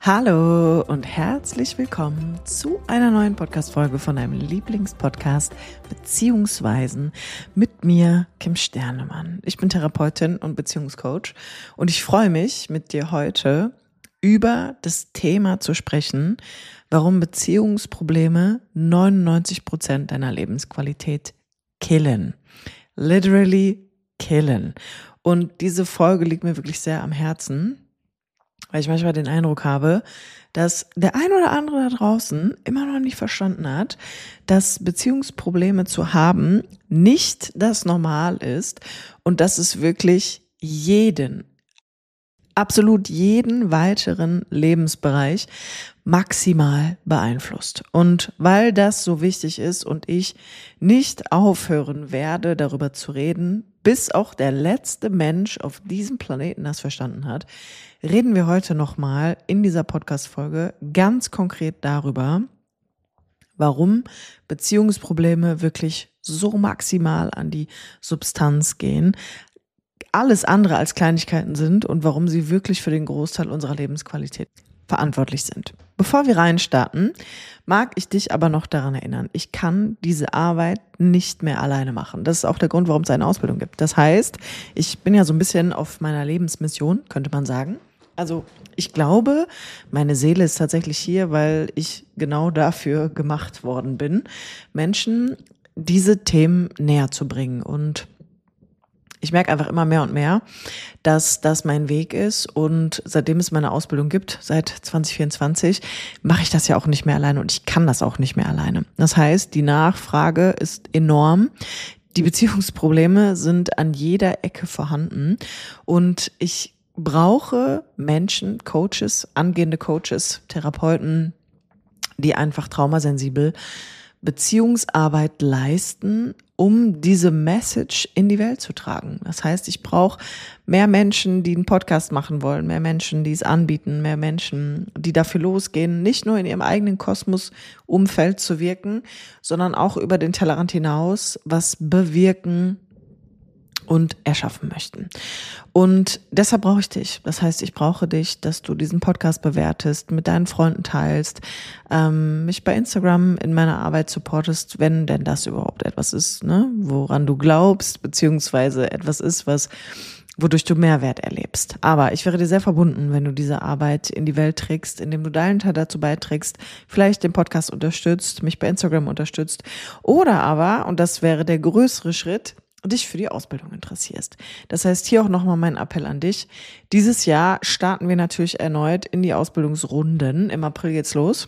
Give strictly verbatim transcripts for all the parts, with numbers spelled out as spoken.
Hallo und herzlich willkommen zu einer neuen Podcast-Folge von deinem Lieblingspodcast Beziehungsweisen mit mir, Kim Sternemann. Ich bin Therapeutin und Beziehungscoach und ich freue mich, mit dir heute über das Thema zu sprechen, warum Beziehungsprobleme neunundneunzig Prozent deiner Lebensqualität killen. Literally killen. Und diese Folge liegt mir wirklich sehr am Herzen, weil ich manchmal den Eindruck habe, dass der ein oder andere da draußen immer noch nicht verstanden hat, dass Beziehungsprobleme zu haben nicht das Normal ist und dass es wirklich jeden, absolut jeden weiteren Lebensbereich maximal beeinflusst. Und weil das so wichtig ist und ich nicht aufhören werde, darüber zu reden, bis auch der letzte Mensch auf diesem Planeten das verstanden hat, reden wir heute nochmal in dieser Podcast-Folge ganz konkret darüber, warum Beziehungsprobleme wirklich so maximal an die Substanz gehen, alles andere als Kleinigkeiten sind und warum sie wirklich für den Großteil unserer Lebensqualität verantwortlich sind. Bevor wir reinstarten, mag ich dich aber noch daran erinnern, ich kann diese Arbeit nicht mehr alleine machen. Das ist auch der Grund, warum es eine Ausbildung gibt. Das heißt, ich bin ja so ein bisschen auf meiner Lebensmission, könnte man sagen. Also ich glaube, meine Seele ist tatsächlich hier, weil ich genau dafür gemacht worden bin, Menschen diese Themen näher zu bringen. Und ich merke einfach immer mehr und mehr, dass das mein Weg ist, und seitdem es meine Ausbildung gibt, seit zwanzig vierundzwanzig, mache ich das ja auch nicht mehr alleine und ich kann das auch nicht mehr alleine. Das heißt, die Nachfrage ist enorm, die Beziehungsprobleme sind an jeder Ecke vorhanden und ich brauche Menschen, Coaches, angehende Coaches, Therapeuten, die einfach traumasensibel Beziehungsarbeit leisten, um diese Message in die Welt zu tragen. Das heißt, ich brauche mehr Menschen, die einen Podcast machen wollen, mehr Menschen, die es anbieten, mehr Menschen, die dafür losgehen, nicht nur in ihrem eigenen Kosmos-Umfeld zu wirken, sondern auch über den Tellerrand hinaus was bewirken und erschaffen möchten. Und deshalb brauche ich dich. Das heißt, ich brauche dich, dass du diesen Podcast bewertest, mit deinen Freunden teilst, ähm, mich bei Instagram in meiner Arbeit supportest, wenn denn das überhaupt etwas ist, ne, woran du glaubst, beziehungsweise etwas ist, was wodurch du Mehrwert erlebst. Aber ich wäre dir sehr verbunden, wenn du diese Arbeit in die Welt trägst, indem du deinen Teil dazu beiträgst, vielleicht den Podcast unterstützt, mich bei Instagram unterstützt oder aber, und das wäre der größere Schritt, dich für die Ausbildung interessierst. Das heißt, hier auch nochmal mein Appell an dich. Dieses Jahr starten wir natürlich erneut in die Ausbildungsrunden. Im April geht's los.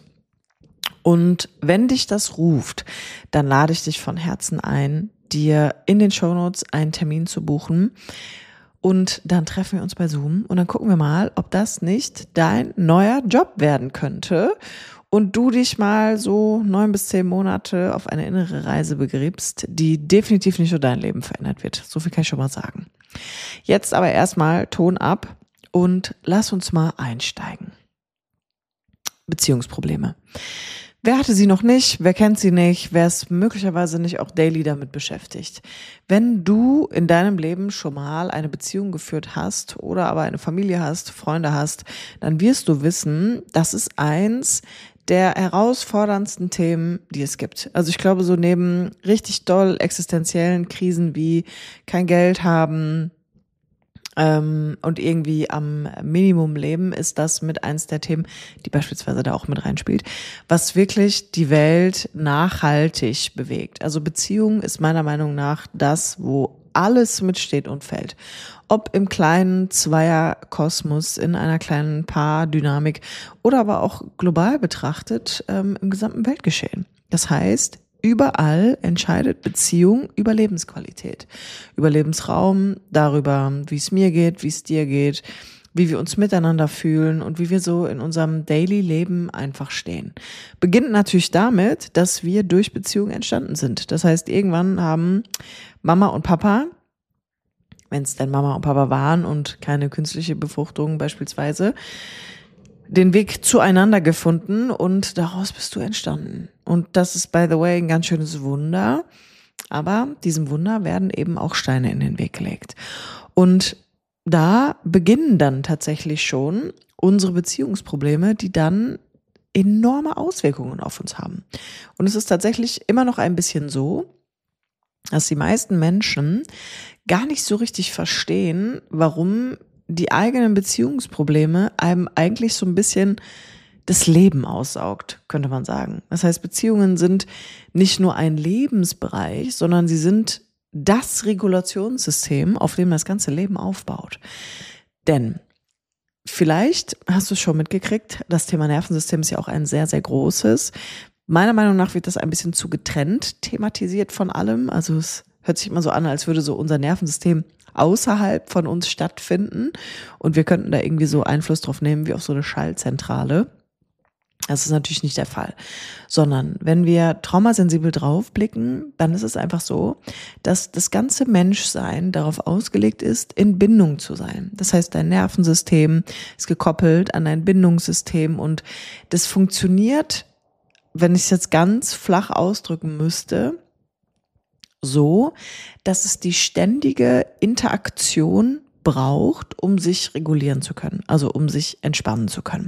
Und wenn dich das ruft, dann lade ich dich von Herzen ein, dir in den Shownotes einen Termin zu buchen. Und dann treffen wir uns bei Zoom und dann gucken wir mal, ob das nicht dein neuer Job werden könnte und du dich mal so neun bis zehn Monate auf eine innere Reise begibst, die definitiv nicht nur dein Leben verändert wird. So viel kann ich schon mal sagen. Jetzt aber erstmal Ton ab und lass uns mal einsteigen. Beziehungsprobleme. Wer hatte sie noch nicht? Wer kennt sie nicht? Wer ist möglicherweise nicht auch daily damit beschäftigt? Wenn du in deinem Leben schon mal eine Beziehung geführt hast oder aber eine Familie hast, Freunde hast, dann wirst du wissen, das ist eins der herausforderndsten Themen, die es gibt. Also ich glaube, so neben richtig doll existenziellen Krisen wie kein Geld haben, Ähm, und irgendwie am Minimum leben, ist das mit eins der Themen, die beispielsweise da auch mit reinspielt, was wirklich die Welt nachhaltig bewegt. Also Beziehung ist meiner Meinung nach das, wo alles mitsteht und fällt. Ob im kleinen Zweierkosmos, in einer kleinen Paardynamik oder aber auch global betrachtet ähm, im gesamten Weltgeschehen. Das heißt, überall entscheidet Beziehung über Lebensqualität, über Lebensraum, darüber, wie es mir geht, wie es dir geht, wie wir uns miteinander fühlen und wie wir so in unserem Daily-Leben einfach stehen. Beginnt natürlich damit, dass wir durch Beziehung entstanden sind. Das heißt, irgendwann haben Mama und Papa, wenn es denn Mama und Papa waren und keine künstliche Befruchtung beispielsweise, den Weg zueinander gefunden und daraus bist du entstanden. Und das ist, by the way, ein ganz schönes Wunder. Aber diesem Wunder werden eben auch Steine in den Weg gelegt. Und da beginnen dann tatsächlich schon unsere Beziehungsprobleme, die dann enorme Auswirkungen auf uns haben. Und es ist tatsächlich immer noch ein bisschen so, dass die meisten Menschen gar nicht so richtig verstehen, warum die eigenen Beziehungsprobleme einem eigentlich so ein bisschen das Leben aussaugt, könnte man sagen. Das heißt, Beziehungen sind nicht nur ein Lebensbereich, sondern sie sind das Regulationssystem, auf dem das ganze Leben aufbaut. Denn vielleicht hast du es schon mitgekriegt, das Thema Nervensystem ist ja auch ein sehr, sehr großes. Meiner Meinung nach wird das ein bisschen zu getrennt thematisiert von allem. Also es hört sich immer so an, als würde so unser Nervensystem außerhalb von uns stattfinden und wir könnten da irgendwie so Einfluss drauf nehmen wie auf so eine Schaltzentrale. Das ist natürlich nicht der Fall, sondern wenn wir traumasensibel draufblicken, dann ist es einfach so, dass das ganze Menschsein darauf ausgelegt ist, in Bindung zu sein. Das heißt, dein Nervensystem ist gekoppelt an dein Bindungssystem und das funktioniert, wenn ich es jetzt ganz flach ausdrücken müsste, so, dass es die ständige Interaktion braucht, um sich regulieren zu können, also um sich entspannen zu können.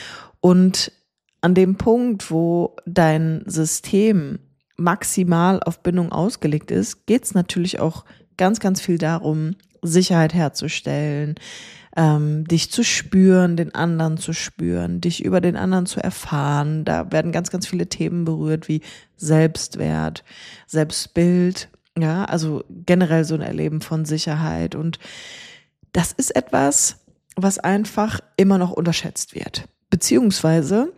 Und an dem Punkt, wo dein System maximal auf Bindung ausgelegt ist, geht es natürlich auch ganz, ganz viel darum, Sicherheit herzustellen, ähm, dich zu spüren, den anderen zu spüren, dich über den anderen zu erfahren. Da werden ganz, ganz viele Themen berührt wie Selbstwert, Selbstbild, ja, also generell so ein Erleben von Sicherheit. Und das ist etwas, was einfach immer noch unterschätzt wird. Beziehungsweise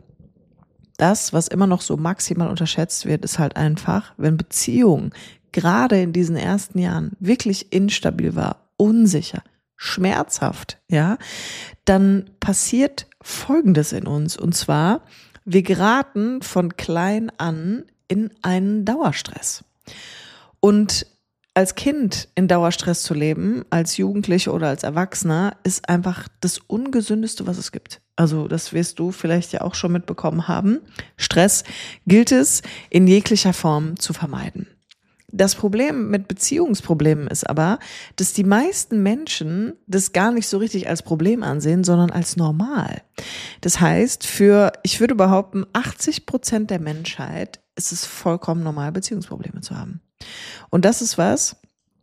das, was immer noch so maximal unterschätzt wird, ist halt einfach, wenn Beziehung gerade in diesen ersten Jahren wirklich instabil war, unsicher, schmerzhaft, ja, dann passiert Folgendes in uns. Und zwar, wir geraten von klein an in einen Dauerstress. Und als Kind in Dauerstress zu leben, als Jugendliche oder als Erwachsener, ist einfach das Ungesündeste, was es gibt. Also das wirst du vielleicht ja auch schon mitbekommen haben. Stress gilt es in jeglicher Form zu vermeiden. Das Problem mit Beziehungsproblemen ist aber, dass die meisten Menschen das gar nicht so richtig als Problem ansehen, sondern als normal. Das heißt, für, ich würde behaupten, achtzig Prozent der Menschheit ist es vollkommen normal, Beziehungsprobleme zu haben. Und das ist was,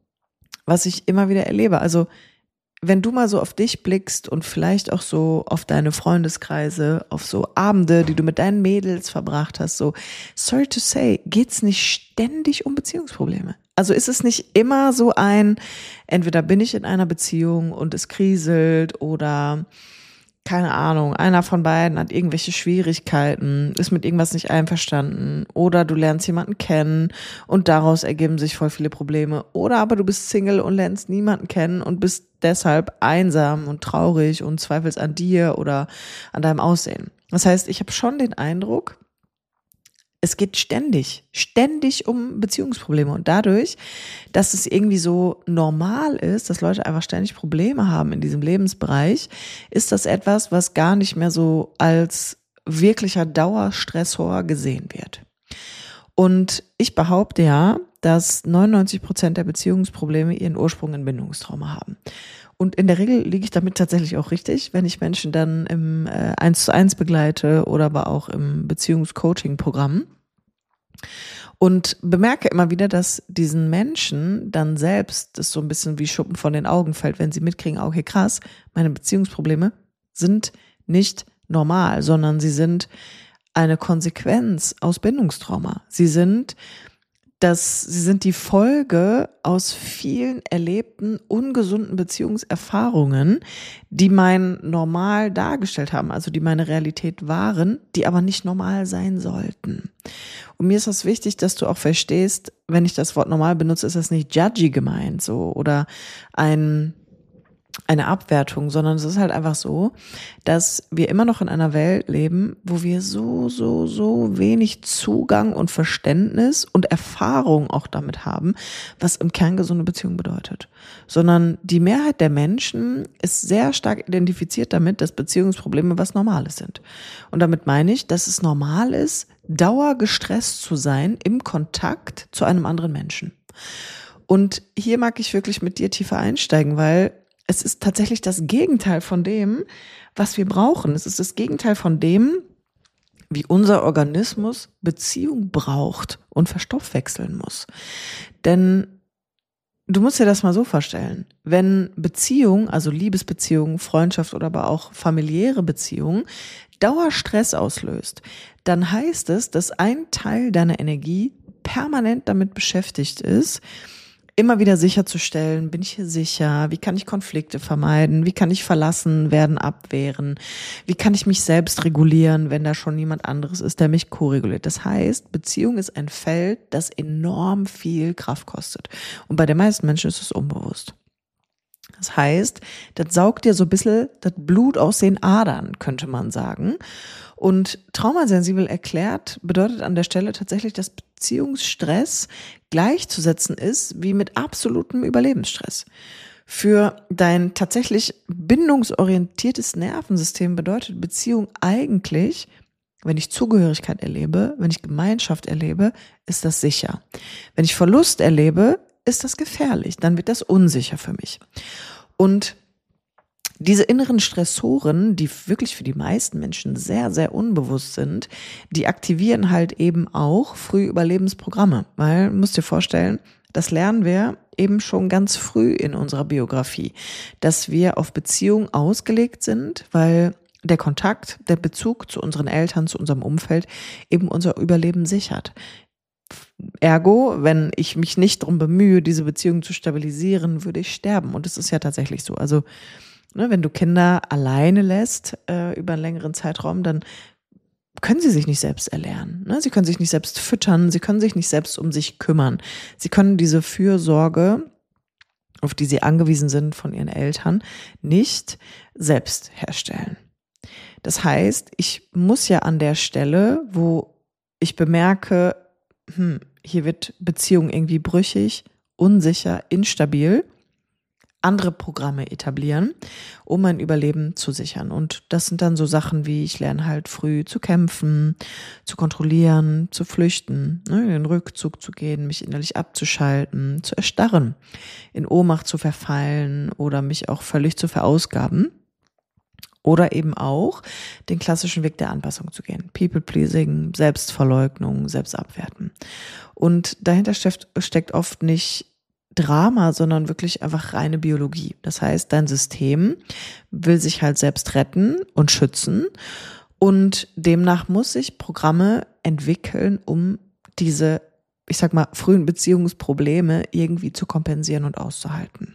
was ich immer wieder erlebe. Also wenn du mal so auf dich blickst und vielleicht auch so auf deine Freundeskreise, auf so Abende, die du mit deinen Mädels verbracht hast, so, sorry to say, geht's nicht ständig um Beziehungsprobleme? Also ist es nicht immer so ein, entweder bin ich in einer Beziehung und es kriselt oder keine Ahnung, einer von beiden hat irgendwelche Schwierigkeiten, ist mit irgendwas nicht einverstanden oder du lernst jemanden kennen und daraus ergeben sich voll viele Probleme oder aber du bist Single und lernst niemanden kennen und bist deshalb einsam und traurig und zweifelst an dir oder an deinem Aussehen. Das heißt, ich habe schon den Eindruck, es geht ständig, ständig um Beziehungsprobleme und dadurch, dass es irgendwie so normal ist, dass Leute einfach ständig Probleme haben in diesem Lebensbereich, ist das etwas, was gar nicht mehr so als wirklicher Dauerstressor gesehen wird. Und ich behaupte ja, dass neunundneunzig Prozent der Beziehungsprobleme ihren Ursprung in Bindungstrauma haben. Und in der Regel liege ich damit tatsächlich auch richtig, wenn ich Menschen dann im äh, eins zu eins begleite oder aber auch im Beziehungscoaching-Programm. Und bemerke immer wieder, dass diesen Menschen dann selbst es so ein bisschen wie Schuppen von den Augen fällt, wenn sie mitkriegen, okay, krass, meine Beziehungsprobleme sind nicht normal, sondern sie sind eine Konsequenz aus Bindungstrauma. Sie sind dass sie sind die Folge aus vielen erlebten, ungesunden Beziehungserfahrungen, die mein Normal dargestellt haben, also die meine Realität waren, die aber nicht normal sein sollten. Und mir ist das wichtig, dass du auch verstehst, wenn ich das Wort normal benutze, ist das nicht judgy gemeint, so, oder ein eine Abwertung, sondern es ist halt einfach so, dass wir immer noch in einer Welt leben, wo wir so, so, so wenig Zugang und Verständnis und Erfahrung auch damit haben, was im Kern gesunde Beziehung bedeutet. Sondern die Mehrheit der Menschen ist sehr stark identifiziert damit, dass Beziehungsprobleme was Normales sind. Und damit meine ich, dass es normal ist, dauergestresst zu sein im Kontakt zu einem anderen Menschen. Und hier mag ich wirklich mit dir tiefer einsteigen, weil es ist tatsächlich das Gegenteil von dem, was wir brauchen. Es ist das Gegenteil von dem, wie unser Organismus Beziehung braucht und verstoffwechseln muss. Denn du musst dir das mal so vorstellen, wenn Beziehung, also Liebesbeziehung, Freundschaft oder aber auch familiäre Beziehung Dauerstress auslöst, dann heißt es, dass ein Teil deiner Energie permanent damit beschäftigt ist, immer wieder sicherzustellen, bin ich hier sicher, wie kann ich Konflikte vermeiden, wie kann ich verlassen werden, abwehren, wie kann ich mich selbst regulieren, wenn da schon jemand anderes ist, der mich koreguliert. Das heißt, Beziehung ist ein Feld, das enorm viel Kraft kostet. Und bei den meisten Menschen ist es unbewusst. Das heißt, das saugt dir so ein bisschen das Blut aus den Adern, könnte man sagen. Und traumasensibel erklärt bedeutet an der Stelle tatsächlich, dass Beziehungsstress gleichzusetzen ist wie mit absolutem Überlebensstress. Für dein tatsächlich bindungsorientiertes Nervensystem bedeutet Beziehung eigentlich, wenn ich Zugehörigkeit erlebe, wenn ich Gemeinschaft erlebe, ist das sicher. Wenn ich Verlust erlebe, ist das gefährlich, dann wird das unsicher für mich. Und diese inneren Stressoren, die wirklich für die meisten Menschen sehr, sehr unbewusst sind, die aktivieren halt eben auch Frühüberlebensprogramme. Weil, musst dir vorstellen, das lernen wir eben schon ganz früh in unserer Biografie, dass wir auf Beziehung ausgelegt sind, weil der Kontakt, der Bezug zu unseren Eltern, zu unserem Umfeld eben unser Überleben sichert. Ergo, wenn ich mich nicht darum bemühe, diese Beziehung zu stabilisieren, würde ich sterben. Und es ist ja tatsächlich so. Also, ne, wenn du Kinder alleine lässt äh, über einen längeren Zeitraum, dann können sie sich nicht selbst erlernen. Ne? Sie können sich nicht selbst füttern, sie können sich nicht selbst um sich kümmern. Sie können diese Fürsorge, auf die sie angewiesen sind von ihren Eltern, nicht selbst herstellen. Das heißt, ich muss ja an der Stelle, wo ich bemerke, hm, hier wird Beziehung irgendwie brüchig, unsicher, instabil, andere Programme etablieren, um mein Überleben zu sichern. Und das sind dann so Sachen wie, ich lerne halt früh zu kämpfen, zu kontrollieren, zu flüchten, ne, in den Rückzug zu gehen, mich innerlich abzuschalten, zu erstarren, in Ohnmacht zu verfallen oder mich auch völlig zu verausgaben. Oder eben auch den klassischen Weg der Anpassung zu gehen. People-Pleasing, Selbstverleugnung, Selbstabwerten. Und dahinter steckt, steckt oft nicht Drama, sondern wirklich einfach reine Biologie. Das heißt, dein System will sich halt selbst retten und schützen. Und demnach muss ich Programme entwickeln, um diese, ich sag mal, frühen Beziehungsprobleme irgendwie zu kompensieren und auszuhalten.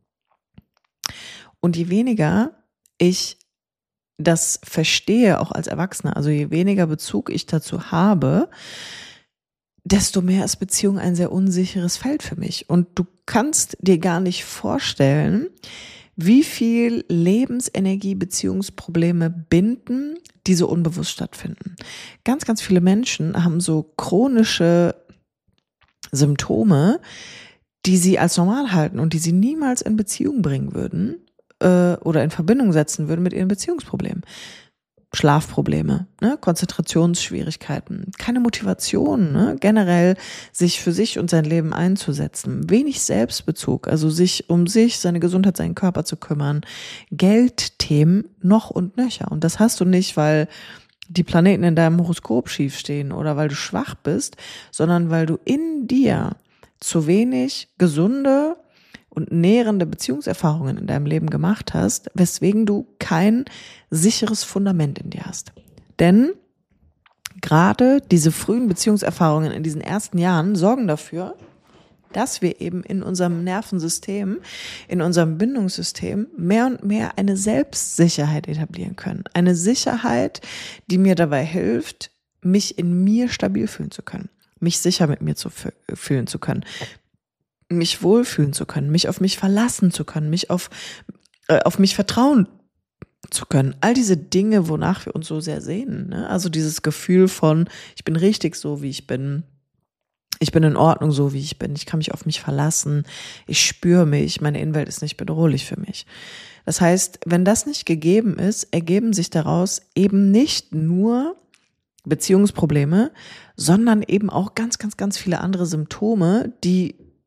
Und je weniger ich das verstehe, auch als Erwachsener, also je weniger Bezug ich dazu habe, desto mehr ist Beziehung ein sehr unsicheres Feld für mich. Und du kannst dir gar nicht vorstellen, wie viel Lebensenergie Beziehungsprobleme binden, die so unbewusst stattfinden. Ganz, ganz viele Menschen haben so chronische Symptome, die sie als normal halten und die sie niemals in Beziehung bringen würden äh, oder in Verbindung setzen würden mit ihren Beziehungsproblemen. Schlafprobleme, ne? Konzentrationsschwierigkeiten, keine Motivation, ne? Generell sich für sich und sein Leben einzusetzen, wenig Selbstbezug, also sich um sich, seine Gesundheit, seinen Körper zu kümmern, Geldthemen noch und nöcher. Und das hast du nicht, weil die Planeten in deinem Horoskop schief stehen oder weil du schwach bist, sondern weil du in dir zu wenig gesunde und nährende Beziehungserfahrungen in deinem Leben gemacht hast, weswegen du kein sicheres Fundament in dir hast. Denn gerade diese frühen Beziehungserfahrungen in diesen ersten Jahren sorgen dafür, dass wir eben in unserem Nervensystem, in unserem Bindungssystem mehr und mehr eine Selbstsicherheit etablieren können. Eine Sicherheit, die mir dabei hilft, mich in mir stabil fühlen zu können, mich sicher mit mir zu fühlen zu können, mich wohlfühlen zu können, mich auf mich verlassen zu können, mich auf, äh, auf mich vertrauen zu können. All diese Dinge, wonach wir uns so sehr sehnen, ne? Also dieses Gefühl von, ich bin richtig so, wie ich bin. Ich bin in Ordnung so, wie ich bin. Ich kann mich auf mich verlassen. Ich spüre mich. Meine Innenwelt ist nicht bedrohlich für mich. Das heißt, wenn das nicht gegeben ist, ergeben sich daraus eben nicht nur Beziehungsprobleme, sondern eben auch ganz, ganz, ganz viele andere Symptome, die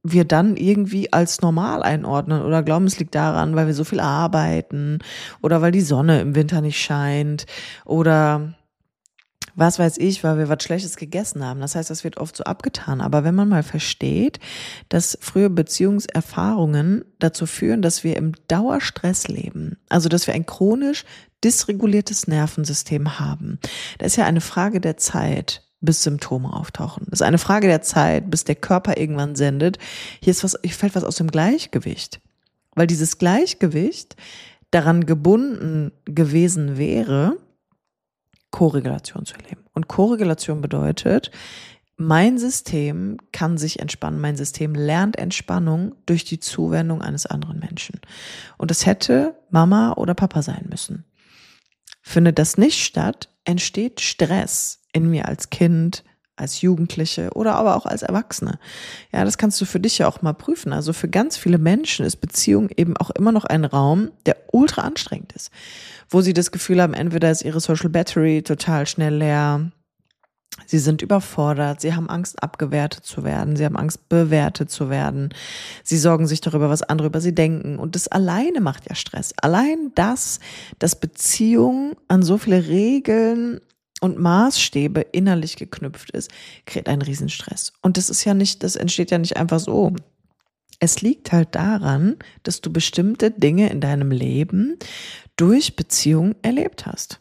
wir dann irgendwie als normal einordnen oder glauben, es liegt daran, weil wir so viel arbeiten oder weil die Sonne im Winter nicht scheint oder was weiß ich, weil wir was Schlechtes gegessen haben. Das heißt, das wird oft so abgetan. Aber wenn man mal versteht, dass frühe Beziehungserfahrungen dazu führen, dass wir im Dauerstress leben, also dass wir ein chronisch dysreguliertes Nervensystem haben, da ist ja eine Frage der Zeit, bis Symptome auftauchen. Das ist eine Frage der Zeit, bis der Körper irgendwann sendet, hier ist was, hier fällt was aus dem Gleichgewicht. Weil dieses Gleichgewicht daran gebunden gewesen wäre, Koregulation zu erleben. Und Koregulation bedeutet, mein System kann sich entspannen, mein System lernt Entspannung durch die Zuwendung eines anderen Menschen. Und das hätte Mama oder Papa sein müssen. Findet das nicht statt, entsteht Stress in mir als Kind, als Jugendliche oder aber auch als Erwachsene. Ja, das kannst du für dich ja auch mal prüfen. Also für ganz viele Menschen ist Beziehung eben auch immer noch ein Raum, der ultra anstrengend ist, wo sie das Gefühl haben, entweder ist ihre Social Battery total schnell leer, sie sind überfordert, sie haben Angst, abgewertet zu werden, sie haben Angst, bewertet zu werden, sie sorgen sich darüber, was andere über sie denken und das alleine macht ja Stress. Allein das, dass Beziehung an so viele Regeln und Maßstäbe innerlich geknüpft ist, kreiert einen Riesenstress. Und das ist ja nicht, das entsteht ja nicht einfach so. Es liegt halt daran, dass du bestimmte Dinge in deinem Leben durch Beziehung erlebt hast.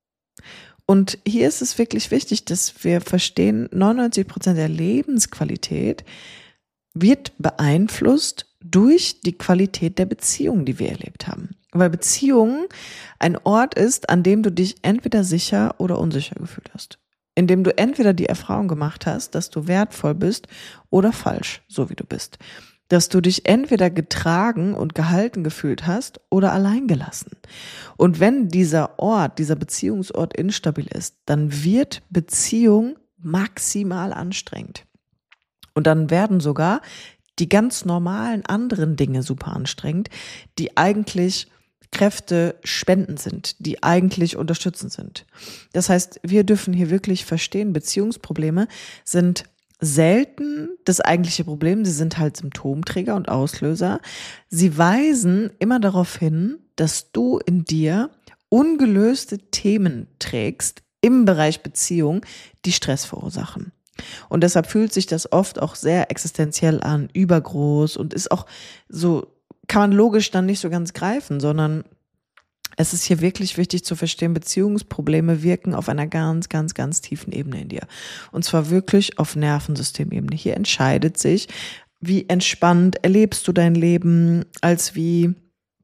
Und hier ist es wirklich wichtig, dass wir verstehen, neunundneunzig Prozent der Lebensqualität wird beeinflusst durch die Qualität der Beziehung, die wir erlebt haben. Weil Beziehung ein Ort ist, an dem du dich entweder sicher oder unsicher gefühlt hast. In dem du entweder die Erfahrung gemacht hast, dass du wertvoll bist oder falsch, so wie du bist. Dass du dich entweder getragen und gehalten gefühlt hast oder alleingelassen. Und wenn dieser Ort, dieser Beziehungsort instabil ist, dann wird Beziehung maximal anstrengend. Und dann werden sogar die ganz normalen anderen Dinge super anstrengend, die eigentlich Kräfte spendend sind, die eigentlich unterstützend sind. Das heißt, wir dürfen hier wirklich verstehen, Beziehungsprobleme sind selten das eigentliche Problem, sie sind halt Symptomträger und Auslöser. Sie weisen immer darauf hin, dass du in dir ungelöste Themen trägst im Bereich Beziehung, die Stress verursachen. Und deshalb fühlt sich das oft auch sehr existenziell an, übergroß und ist auch so, kann man logisch dann nicht so ganz greifen, sondern es ist hier wirklich wichtig zu verstehen, Beziehungsprobleme wirken auf einer ganz, ganz, ganz tiefen Ebene in dir. Und zwar wirklich auf Nervensystemebene. Hier entscheidet sich, wie entspannt erlebst du dein Leben, als wie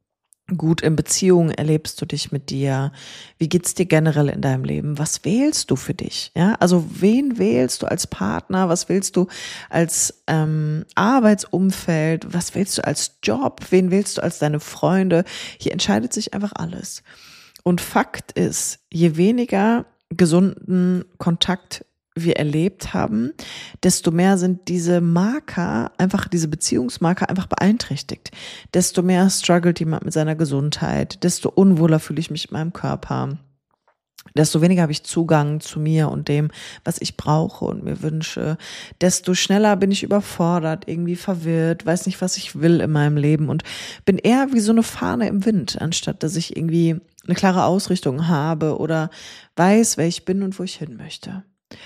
gut in Beziehungen erlebst du dich mit dir, wie geht's dir generell in deinem Leben, was wählst du für dich, ja, also wen wählst du als Partner, was wählst du als ähm, Arbeitsumfeld, was wählst du als Job, wen wählst du als deine Freunde, hier entscheidet sich einfach alles. Und Fakt ist, je weniger gesunden Kontakt wir erlebt haben, desto mehr sind diese Marker, einfach diese Beziehungsmarker einfach beeinträchtigt. Desto mehr struggelt jemand mit seiner Gesundheit, desto unwohler fühle ich mich in meinem Körper, desto weniger habe ich Zugang zu mir und dem, was ich brauche und mir wünsche, desto schneller bin ich überfordert, irgendwie verwirrt, weiß nicht, was ich will in meinem Leben und bin eher wie so eine Fahne im Wind, anstatt dass ich irgendwie eine klare Ausrichtung habe oder weiß, wer ich bin und wo ich hin möchte.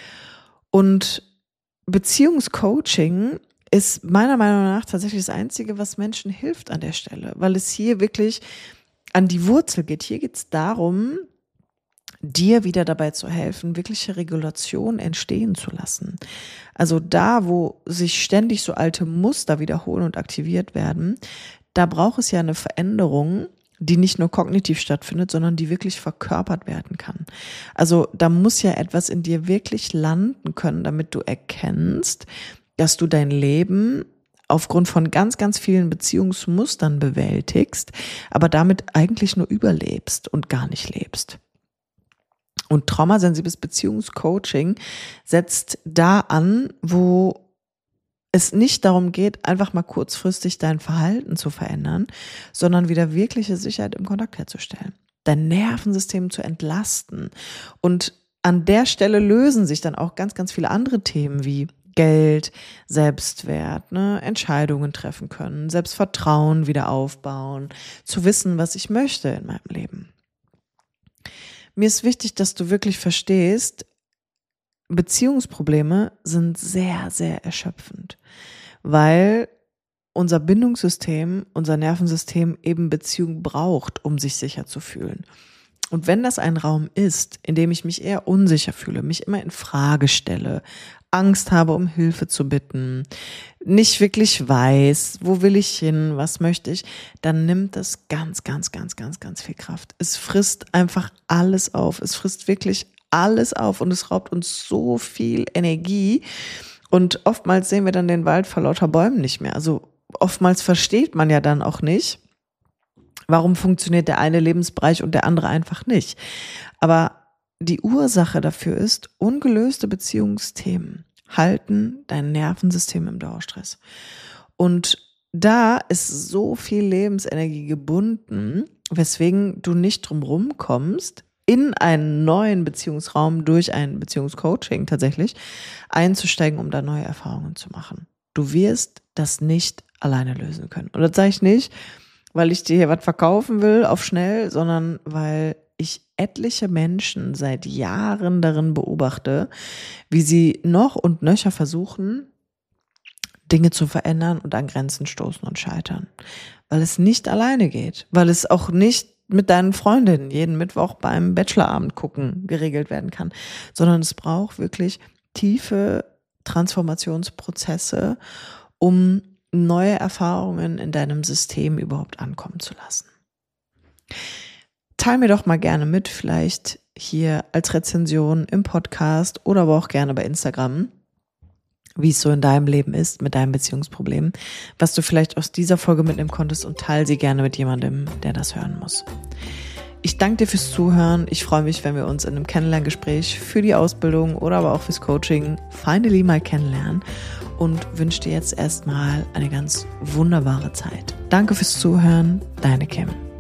Und Beziehungscoaching ist meiner Meinung nach tatsächlich das Einzige, was Menschen hilft an der Stelle, weil es hier wirklich an die Wurzel geht. Hier geht es darum, dir wieder dabei zu helfen, wirkliche Regulation entstehen zu lassen. Also da, wo sich ständig so alte Muster wiederholen und aktiviert werden, da braucht es ja eine Veränderung, die nicht nur kognitiv stattfindet, sondern die wirklich verkörpert werden kann. Also da muss ja etwas in dir wirklich landen können, damit du erkennst, dass du dein Leben aufgrund von ganz, ganz vielen Beziehungsmustern bewältigst, aber damit eigentlich nur überlebst und gar nicht lebst. Und traumasensibles Beziehungscoaching setzt da an, wo es nicht darum geht, einfach mal kurzfristig dein Verhalten zu verändern, sondern wieder wirkliche Sicherheit im Kontakt herzustellen, dein Nervensystem zu entlasten. Und an der Stelle lösen sich dann auch ganz, ganz viele andere Themen wie Geld, Selbstwert, ne, Entscheidungen treffen können, Selbstvertrauen wieder aufbauen, zu wissen, was ich möchte in meinem Leben. Mir ist wichtig, dass du wirklich verstehst, Beziehungsprobleme sind sehr, sehr erschöpfend, weil unser Bindungssystem, unser Nervensystem eben Beziehung braucht, um sich sicher zu fühlen. Und wenn das ein Raum ist, in dem ich mich eher unsicher fühle, mich immer in Frage stelle, Angst habe, um Hilfe zu bitten, nicht wirklich weiß, wo will ich hin, was möchte ich, dann nimmt das ganz, ganz, ganz, ganz, ganz viel Kraft. Es frisst einfach alles auf. Es frisst wirklich alles auf und es raubt uns so viel Energie. Und oftmals sehen wir dann den Wald vor lauter Bäumen nicht mehr. Also oftmals versteht man ja dann auch nicht, warum funktioniert der eine Lebensbereich und der andere einfach nicht. Aber die Ursache dafür ist, ungelöste Beziehungsthemen halten dein Nervensystem im Dauerstress. Und da ist so viel Lebensenergie gebunden, weswegen du nicht drum rumkommst, in einen neuen Beziehungsraum durch ein Beziehungscoaching tatsächlich einzusteigen, um da neue Erfahrungen zu machen. Du wirst das nicht alleine lösen können. Und das sage ich nicht, weil ich dir hier was verkaufen will auf schnell, sondern weil ich etliche Menschen seit Jahren darin beobachte, wie sie noch und nöcher versuchen, Dinge zu verändern und an Grenzen stoßen und scheitern. Weil es nicht alleine geht, weil es auch nicht mit deinen Freundinnen jeden Mittwoch beim Bachelorabend gucken geregelt werden kann, sondern es braucht wirklich tiefe Transformationsprozesse, um neue Erfahrungen in deinem System überhaupt ankommen zu lassen. Teil mir doch mal gerne mit, vielleicht hier als Rezension im Podcast oder aber auch gerne bei Instagram, wie es so in deinem Leben ist mit deinem Beziehungsproblem, was du vielleicht aus dieser Folge mitnehmen konntest und teile sie gerne mit jemandem, der das hören muss. Ich danke dir fürs Zuhören. Ich freue mich, wenn wir uns in einem Kennenlerngespräch für die Ausbildung oder aber auch fürs Coaching finally mal kennenlernen und wünsche dir jetzt erstmal eine ganz wunderbare Zeit. Danke fürs Zuhören, deine Kim.